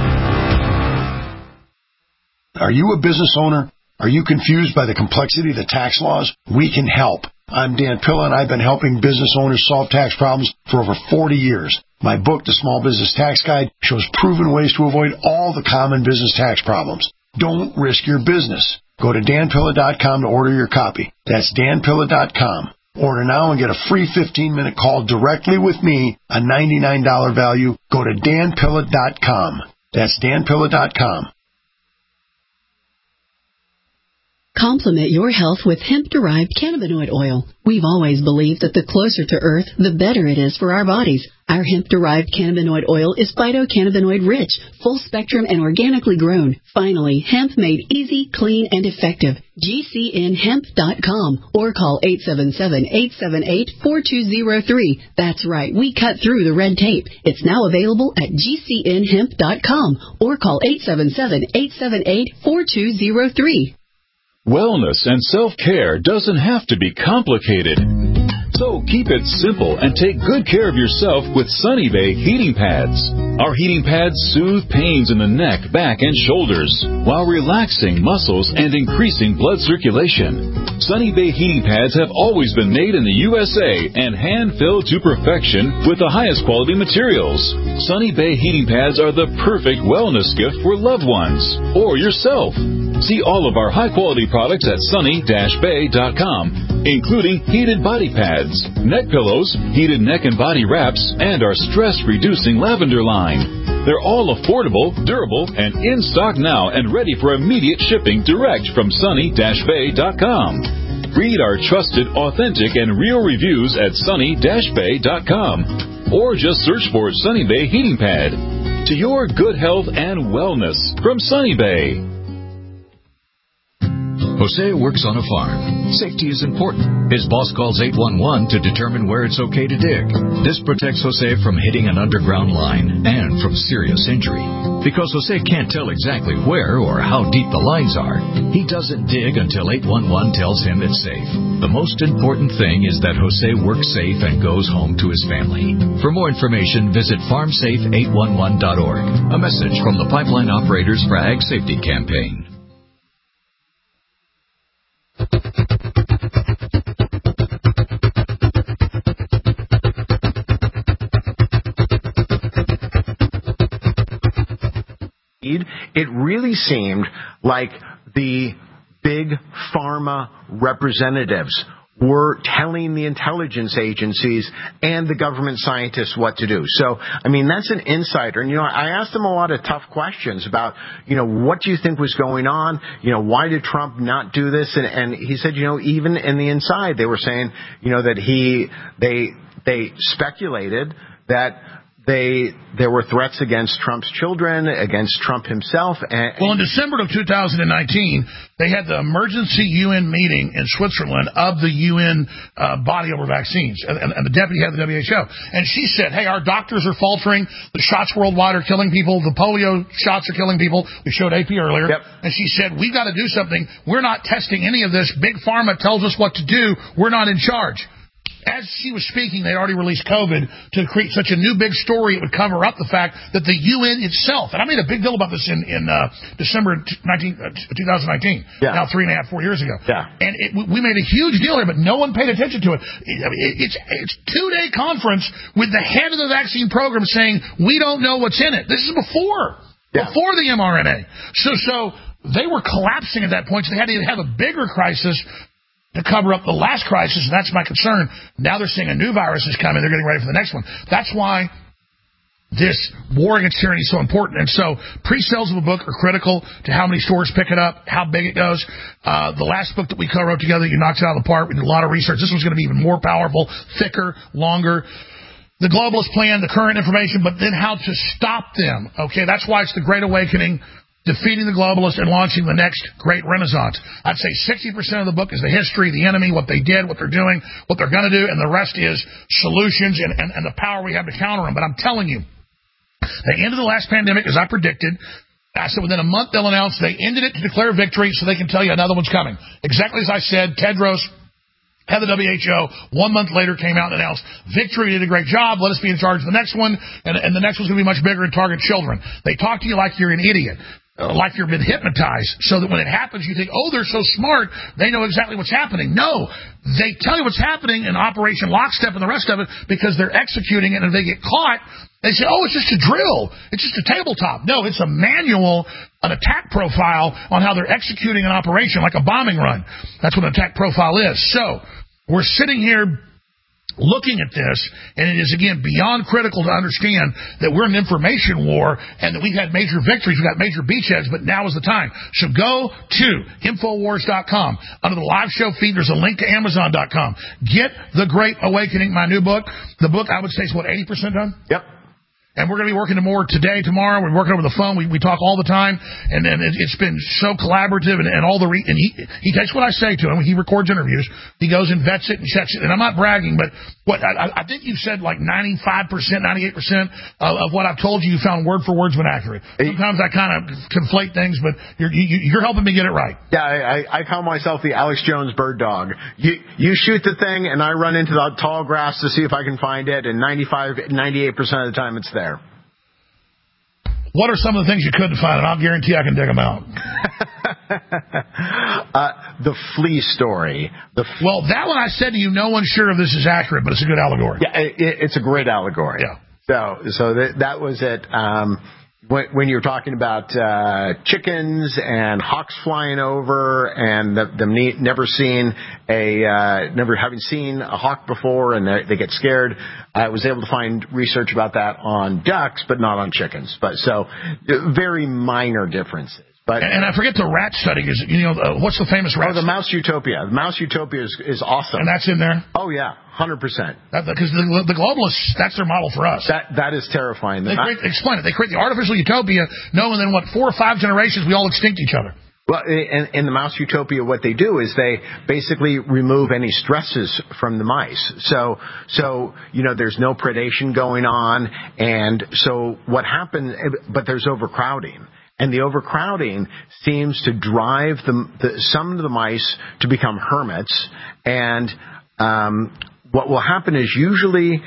Speaker 5: Are you a business owner? Are you confused by the complexity of the tax laws? We can help. I'm Dan Pilla, and I've been helping business owners solve tax problems for over 40 years. My book, The Small Business Tax Guide, shows proven ways to avoid all the common business tax problems. Don't risk your business. Go to danpilla.com to order your copy. That's danpilla.com. Order now and get a free 15-minute call directly with me, a $99 value. Go to danpilla.com. That's danpilla.com.
Speaker 8: Complement your health with hemp-derived cannabinoid oil. We've always believed that the closer to Earth, the better it is for our bodies. Our hemp-derived cannabinoid oil is phytocannabinoid-rich, full-spectrum, and organically grown. Finally, hemp made easy, clean, and effective. GCNhemp.com or call 877-878-4203. That's right, we cut through the red tape. It's now available at GCNhemp.com or call 877-878-4203.
Speaker 9: Wellness and self-care doesn't have to be complicated. So keep it simple and take good care of yourself with Sunny Bay heating pads. Our heating pads soothe pains in the neck, back, and shoulders while relaxing muscles and increasing blood circulation. Sunny Bay heating pads have always been made in the USA and hand-filled to perfection with the highest quality materials. Sunny Bay heating pads are the perfect wellness gift for loved ones or yourself. See all of our high-quality products at sunny-bay.com, including heated body pads, neck pillows, heated neck and body wraps, and our stress-reducing lavender line. They're all affordable, durable, and in stock now and ready for immediate shipping direct from sunny-bay.com. Read our trusted, authentic, and real reviews at sunny-bay.com or just search for Sunny Bay Heating Pad. To your good health and wellness from Sunny Bay.
Speaker 2: Jose works on a farm. Safety is important. His boss calls 811 to determine where it's okay to dig. This protects Jose from hitting an underground line and from serious injury. Because Jose can't tell exactly where or how deep the lines are, he doesn't dig until 811 tells him it's safe. The most important thing is that Jose works safe and goes home to his family. For more information, visit farmsafe811.org. A message from the Pipeline Operators for Ag Safety Campaign.
Speaker 6: It really seemed like the big pharma representatives were telling the intelligence agencies and the government scientists what to do. So, I mean, that's an insider. And, I asked him a lot of tough questions about, what do you think was going on? Why did Trump not do this? And he said, even in the inside, they were saying, that they speculated that there were threats against Trump's children, against Trump himself.
Speaker 14: Well, in December of 2019, they had the emergency UN meeting in Switzerland of the UN body over vaccines, and the deputy head of the WHO. And she said, hey, our doctors are faltering. The shots worldwide are killing people. The polio shots are killing people. We showed AP earlier. Yep. And she said, we've got to do something. We're not testing any of this. Big Pharma tells us what to do. We're not in charge. As she was speaking, they already released COVID to create such a new big story. It would cover up the fact that the UN itself, and I made a big deal about this in December 2019, now 3.5, 4 years ago. Yeah. And we made a huge deal here, but no one paid attention to it. It's 2-day conference with the head of the vaccine program saying, we don't know what's in it. This is before the mRNA. So they were collapsing at that point, so they had to have a bigger crisis to cover up the last crisis, and that's my concern. Now they're seeing a new virus is coming. They're getting ready for the next one. That's why this war against tyranny is so important. And so pre-sales of a book are critical to how many stores pick it up, how big it goes. The last book that we co-wrote together, you knocked it out of the park. We did a lot of research. This one's going to be even more powerful, thicker, longer. The globalist plan, the current information, but then how to stop them. Okay, that's why it's the Great Awakening. defeating the globalists and launching the next great renaissance. I'd say 60% of the book is the history, the enemy, what they did, what they're doing, what they're going to do, and the rest is solutions and the power we have to counter them. But I'm telling you, they ended the last pandemic as I predicted. I said within a month they'll announce they ended it to declare victory so they can tell you another one's coming. Exactly as I said, Tedros, head of the WHO, 1 month later came out and announced, victory, did a great job, let us be in charge of the next one, and the next one's going to be much bigger and target children. They talk to you like you're an idiot, like you've been hypnotized, so that when it happens you think, oh, they're so smart, they know exactly what's happening. No, they tell you what's happening in Operation Lockstep and the rest of it because they're executing it, and if they get caught, they say, oh, it's just a drill. It's just a tabletop. No, it's a manual, an attack profile on how they're executing an operation, like a bombing run. That's what an attack profile is. So we're sitting here looking at this, and it is, again, beyond critical to understand that we're in an information war and that we've had major victories. We've got major beachheads, but now is the time. So go to Infowars.com. Under the live show feed, there's a link to Amazon.com. Get The Great Awakening, my new book. The book, I would say, is, 80% done?
Speaker 6: Yep.
Speaker 14: And we're going to be working more today, tomorrow. We're working over the phone. We talk all the time, and it's been so collaborative. And all and he takes what I say to him. He records interviews. He goes and vets it and checks it. And I'm not bragging, but I think you've said like 95%, 98% of what I've told you found word for word's been accurate. Sometimes I kind of conflate things, but you're helping me get it right.
Speaker 6: Yeah, I call myself the Alex Jones bird dog. You shoot the thing, and I run into the tall grass to see if I can find it, and 98% of the time it's there.
Speaker 14: What are some of the things you couldn't find? And I'll guarantee I can dig them out.
Speaker 6: The flea story.
Speaker 14: Well, that one I said to you, no one's sure if this is accurate, but it's a good allegory.
Speaker 6: Yeah, it's a great allegory.
Speaker 14: Yeah.
Speaker 6: So that was it. When you're talking about chickens and hawks flying over and them never having seen a hawk before and they get scared, I was able to find research about that on ducks, but not on chickens. But so very minor differences. But
Speaker 14: and I forget the rat study. Is what's the famous rat?
Speaker 6: Oh, the Mouse Utopia. The Mouse Utopia is awesome.
Speaker 14: And that's in there.
Speaker 6: Oh yeah, 100%.
Speaker 14: Because the globalists, that's their model for us.
Speaker 6: That is terrifying.
Speaker 14: Explain it. They create the artificial utopia, knowing then 4 or 5 generations we all extinct each other.
Speaker 6: Well, in the Mouse Utopia, what they do is they basically remove any stresses from the mice. So there's no predation going on, and so what happened? But there's overcrowding. And the overcrowding seems to drive some of the mice to become hermits. And what will happen is usually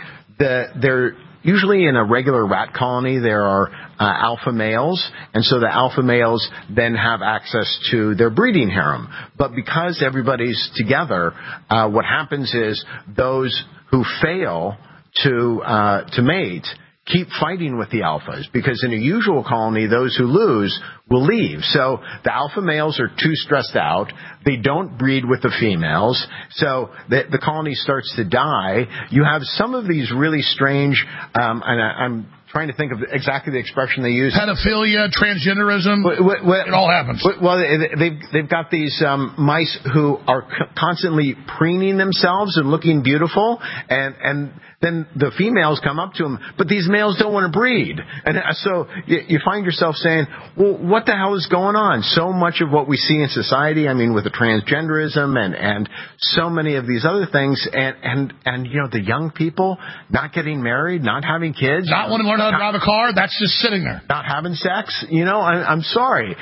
Speaker 6: in a regular rat colony there are alpha males, and so the alpha males then have access to their breeding harem. But because everybody's together, what happens is those who fail to mate keep fighting with the alphas, because in a usual colony, those who lose will leave. So the alpha males are too stressed out. They don't breed with the females. So the colony starts to die. You have some of these really strange, and I'm trying to think of exactly the expression they use.
Speaker 14: Pedophilia, transgenderism, it all happens.
Speaker 6: Well, they've got these mice who are constantly preening themselves and looking beautiful, and then the females come up to them, but these males don't want to breed. And so you find yourself saying, well, what the hell is going on? So much of what we see in society, I mean, with the transgenderism and so many of these other things, and the young people not getting married, not having kids.
Speaker 14: Not wanting to learn how to drive a car, that's just sitting there.
Speaker 6: Not having sex, I'm sorry.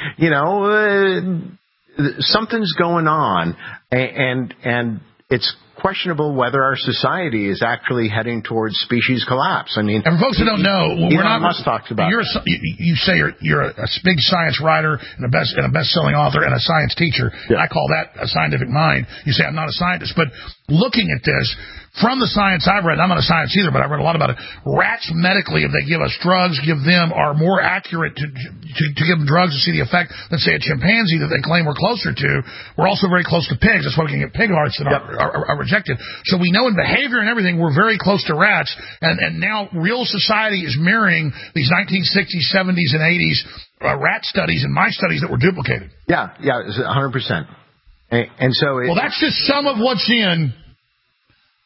Speaker 6: Something's going on, and it's questionable whether our society is actually heading towards species collapse. I mean,
Speaker 14: and for folks who don't know,
Speaker 6: Elon Musk talks about.
Speaker 14: You say you're a big science writer and a best-selling author and a science teacher. Yeah. I call that a scientific mind. You say I'm not a scientist, but looking at this from the science I've read, I'm not a science either, but I've read a lot about it. Rats medically, if they give us drugs, are more accurate to give them drugs to see the effect than, say, a chimpanzee that they claim we're closer to. We're also very close to pigs. That's why we can get pig hearts that are rejected. So we know in behavior and everything we're very close to rats, and now real society is mirroring these 1960s, 70s, and 80s rat studies and mice studies that were duplicated.
Speaker 6: Yeah, 100%. And so...
Speaker 14: Well, that's just some of what's in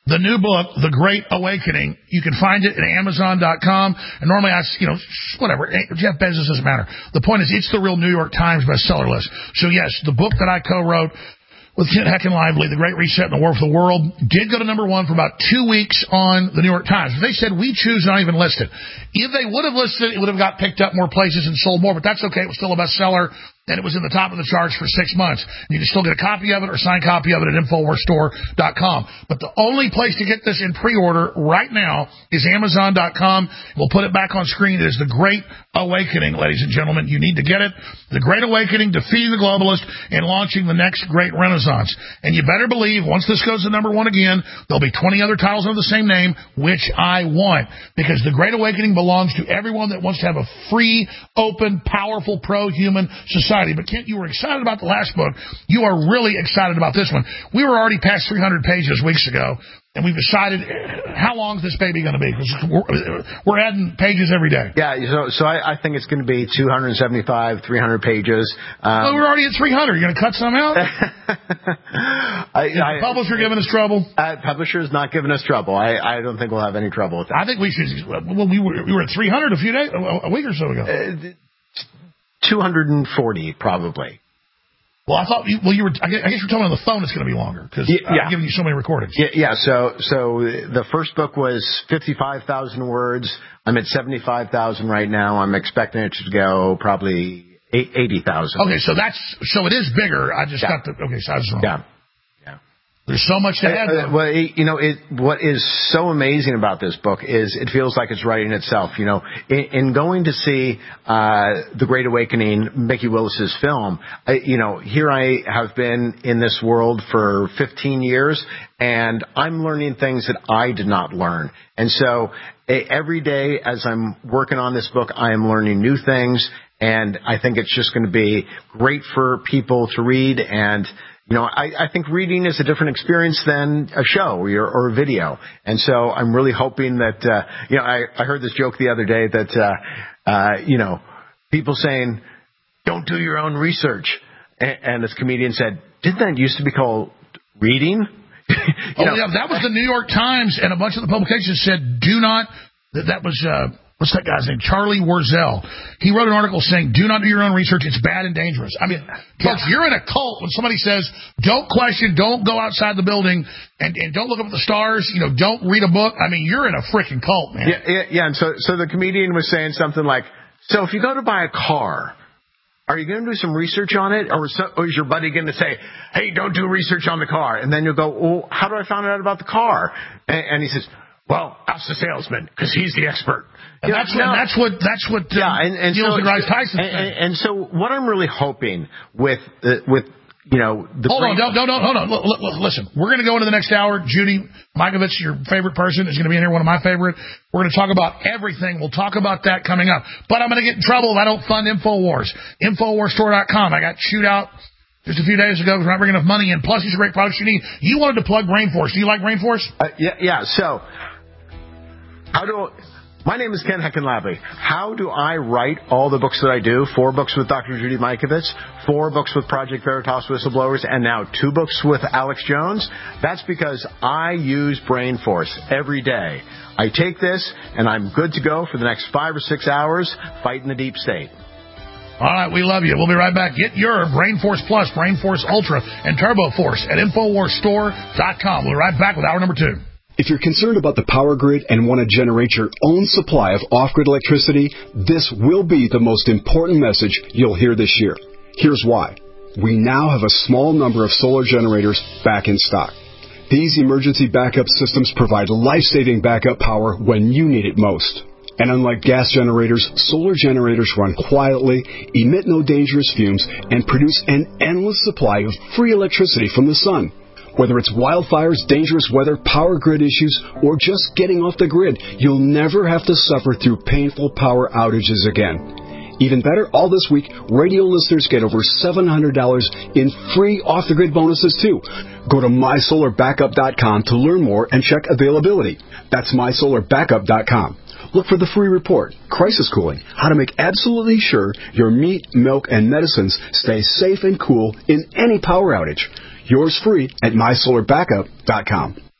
Speaker 14: the new book, The Great Awakening. You can find it at Amazon.com. And normally whatever. Jeff Bezos doesn't matter. The point is, it's the real New York Times bestseller list. So yes, the book that I co-wrote with Kent Heckenlively, The Great Reset and the War for the World, did go to #1 for about 2 weeks on the New York Times. They said, we choose not even list it. If they would have listed it, it would have got picked up more places and sold more, but that's okay. It was still a bestseller, and it was in the top of the charts for 6 months. You can still get a copy of it or signed copy of it at InfoWarsStore.com. But the only place to get this in pre-order right now is Amazon.com. We'll put it back on screen. It is The Great Awakening, ladies and gentlemen. You need to get it. The Great Awakening, Defeating the Globalist, and Launching the Next Great Renaissance. And you better believe, once this goes to #1 again, there'll be 20 other titles under the same name, which I want. Because The Great Awakening belongs to everyone that wants to have a free, open, powerful, pro-human society. But Kent, you were excited about the last book. You are really excited about this one. We were already past 300 pages weeks ago, and we've decided, how long is this baby going to be? Because we're adding pages every day.
Speaker 6: Yeah, so I think it's going to be 275, 300 pages.
Speaker 14: Well, we're already at 300. You're going to cut some out? Is the publisher giving us trouble?
Speaker 6: Publisher's not giving us trouble. I don't think we'll have any trouble with that.
Speaker 14: I think we should. Well, we were at 300 a week or so ago.
Speaker 6: 240 probably.
Speaker 14: Well, I thought. You were. I guess you're talking on the phone. It's going to be longer because I'm giving you so many recordings.
Speaker 6: Yeah. So the first book was 55,000 words. I'm at 75,000 right now. I'm expecting it to go probably 80,000.
Speaker 14: Okay, so it is bigger. I just got the size wrong.
Speaker 6: Yeah.
Speaker 14: There's so much to add.
Speaker 6: Well, what is so amazing about this book is it feels like it's writing itself. In going to see The Great Awakening, Mickey Willis's film, here I have been in this world for 15 years, and I'm learning things that I did not learn. And so every day as I'm working on this book, I am learning new things, and I think it's just going to be great for people to read. And I think reading is a different experience than a show or a video. And so I'm really hoping that, I heard this joke the other day that, people saying, don't do your own research. And this comedian said, didn't that used to be called reading?
Speaker 14: That was the New York Times, and a bunch of the publications said, do not, that was, what's that guy's name? Charlie Warzel. He wrote an article saying, do not do your own research. It's bad and dangerous. I mean, folks, you're in a cult when somebody says, don't question, don't go outside the building, and don't look up at the stars, don't read a book. I mean, you're in a freaking cult, man.
Speaker 6: Yeah. And so the comedian was saying something like, so if you go to buy a car, are you going to do some research on it? Or is your buddy going to say, hey, don't do research on the car? And then you'll go, well, how do I find out about the car? And he says, well, ask the salesman, because he's the expert.
Speaker 14: And that's what Niels deGrasse Tyson said.
Speaker 6: And so what I'm really hoping with
Speaker 14: Hold on. Listen, we're going to go into the next hour. Judy Mikovits, your favorite person, is going to be in here, one of my favorite. We're going to talk about everything. We'll talk about that coming up. But I'm going to get in trouble if I don't fund InfoWars. InfoWarsStore.com. I got chewed out just a few days ago because we're not bringing enough money in. Plus, these are great products you need. You wanted to plug Rainforce. Do you like Rainforce?
Speaker 6: Yeah. So, my name is Ken Heckenlively. How do I write all the books that I do? 4 books with Dr. Judy Mikovits, 4 books with Project Veritas Whistleblowers, and now 2 books with Alex Jones. That's because I use Brainforce every day. I take this, and I'm good to go for the next 5 or 6 hours fighting the deep state.
Speaker 14: All right, we love you. We'll be right back. Get your Brainforce Plus, Brainforce Ultra, and Turbo Force at InfoWarsStore.com. We'll be right back with hour number 2.
Speaker 11: If you're concerned about the power grid and want to generate your own supply of off-grid electricity, this will be the most important message you'll hear this year. Here's why. We now have a small number of solar generators back in stock. These emergency backup systems provide life-saving backup power when you need it most. And unlike gas generators, solar generators run quietly, emit no dangerous fumes, and produce an endless supply of free electricity from the sun. Whether it's wildfires, dangerous weather, power grid issues, or just getting off the grid, you'll never have to suffer through painful power outages again. Even better, all this week, radio listeners get over $700 in free off-the-grid bonuses, too. Go to MySolarBackup.com to learn more and check availability. That's MySolarBackup.com. Look for the free report, Crisis Cooling, how to make absolutely sure your meat, milk, and medicines stay safe and cool in any power outage. Yours free at MySolarBackup.com.